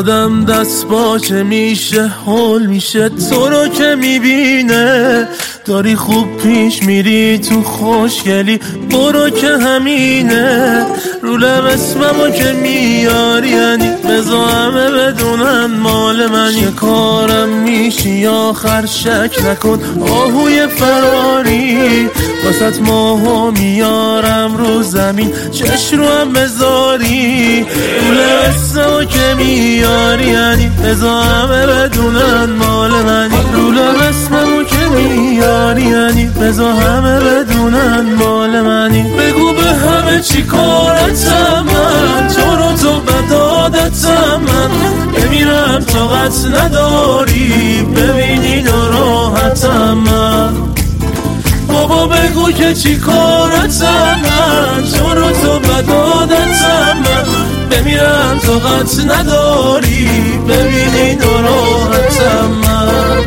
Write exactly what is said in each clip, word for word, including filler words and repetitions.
آدم دست باچه میشه حول میشه تو رو که میبینه داری خوب پیش میری تو خوشگلی برو که همینه رو لب اسممو که میاری یعنی بزا همه بدونن مال من یه کارم میشی آخر شک نکن آهوی فراری واسط ماهو میارم رو زمین چش رو هم بذاری رو لب اسممو که میاری یعنی بزا همه بدونن مال من رو لب اسممو که میاری یعنی بزا همه بدونن مال منی بگو به همه چی کارتم من تو رو تو بدادتم من بمیرم طاقت نداری ببینی ناراحتم من بابا بگو که چی کارتم من تو رو تو بدادتم من بمیرم طاقت نداری ببینی ناراحتم من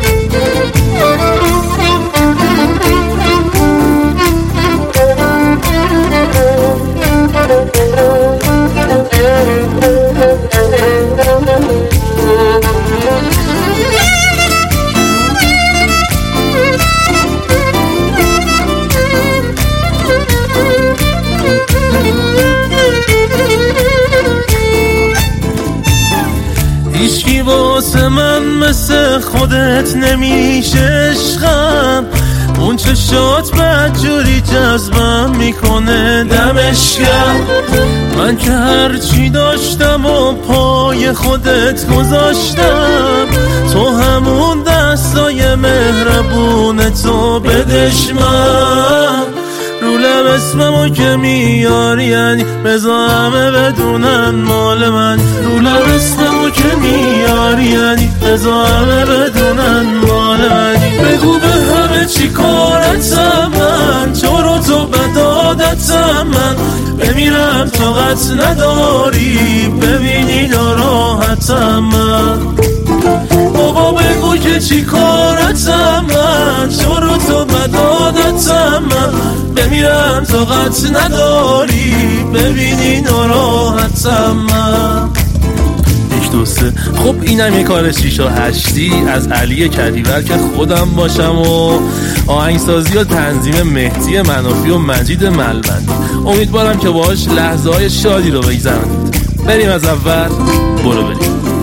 هیچکی واسه من مثل خودت نمیشه عشقم اون چشات بدجوری جذبم میکنه دمش گرم من که هرچی داشتم و پای خودت گذاشتم تو همون دستای مهربون تو بدش من رو لب اسممو که میاری یعنی بزا همه بدونن مال من رو لب اسممو که میاری یعنی بزا همه بدونن مال منی بگو به همه چی کارتم من تو رو تو بدادتم من بمیرم طاقت نداری ببینی ناراحتم من بابا بگو که چی کارتم من تو رو تو بدادتم من بمیرم طاقت نداری ببینی ناراحتم من یک دو سه. خب اینم یه کار شیش و هشتی از علی کدیور که خودم باشم و آهنگسازی و تنظیم مهدی منافی و مجید ملبندی. امیدوارم که باهاش لحظه های شادی رو بگذرونید. بریم از اول برو بریم.